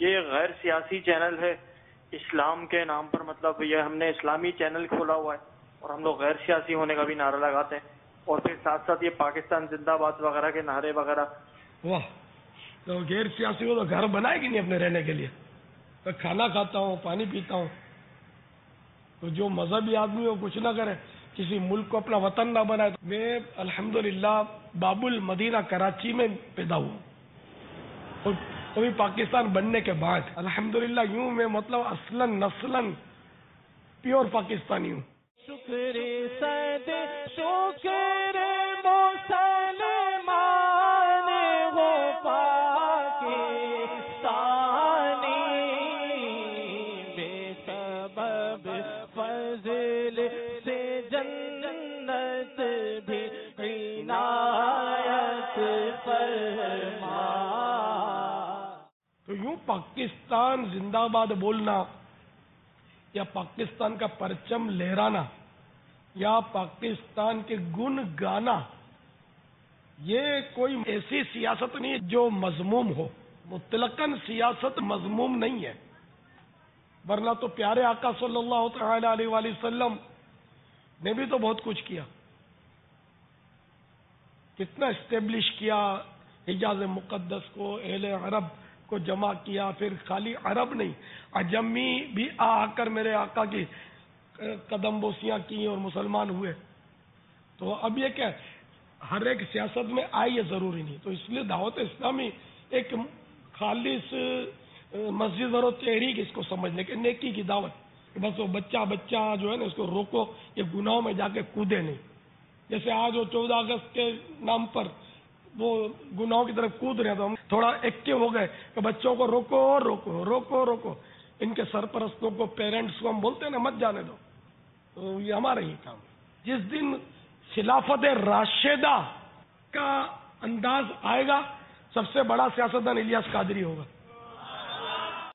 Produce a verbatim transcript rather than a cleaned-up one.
یہ غیر سیاسی چینل ہے اسلام کے نام پر، مطلب یہ ہم نے اسلامی چینل کھولا ہوا ہے اور ہم لوگ غیر سیاسی ہونے کا بھی نعرہ لگاتے ہیں، اور پھر ساتھ ساتھ یہ پاکستان زندہ باد وغیرہ کے نعرے وغیرہ. واہ، تو غیر سیاسی ہو تو گھر بنائے گی نہیں اپنے رہنے کے لیے؟ میں کھانا کھاتا ہوں، پانی پیتا ہوں، تو جو مذہبی آدمی ہو کچھ نہ کرے، کسی ملک کو اپنا وطن نہ بنائے. میں الحمدللہ باب المدینہ کراچی میں پیدا ہوا، اور کبھی پاکستان بننے کے بعد الحمدللہ یوں میں مطلب اصلاً نسلاً پیور پاکستانی ہوں. شکر سید شکر مسلمان ہو پاکستانی، بے سبب فضل سے جنت بھی عنایت فرما. تو یوں پاکستان زندہ باد بولنا یا پاکستان کا پرچم لہرانا یا پاکستان کے گن گانا، یہ کوئی ایسی سیاست نہیں جو مذموم ہو. مطلقاً سیاست مذموم نہیں ہے، ورنہ تو پیارے آقا صلی اللہ تعالی علیہ وآلہ وسلم نے بھی تو بہت کچھ کیا، کتنا اسٹیبلش کیا حجاز مقدس کو، اہل عرب کو جمع کیا. پھر خالی عرب نہیں، عجمی بھی آ آ کر میرے آقا کی قدم بوسیاں کی اور مسلمان ہوئے. تو اب یہ کہ ہر ایک سیاست میں آئے یہ ضروری نہیں. تو اس لیے دعوت اسلامی ایک خالص مسجد اور تحریک اس کو سمجھنے کے، نیکی کی دعوت. بس وہ بچہ بچہ جو ہے نا اس کو روکو، یہ گناہوں میں جا کے کودے نہیں. جیسے آج وہ چودہ اگست کے نام پر وہ گناہوں کی طرف کود رہے ہیں، تو ہم تھوڑا ایکٹیو ہو گئے کہ بچوں کو روکو روکو روکو روکو. ان کے سرپرستوں کو، پیرنٹس کو ہم بولتے ہیں نا مت جانے دو. تو یہ ہمارا ہی کام ہے. جس دن خلافت راشدہ کا انداز آئے گا، سب سے بڑا سیاستدان الیاس قادری ہوگا.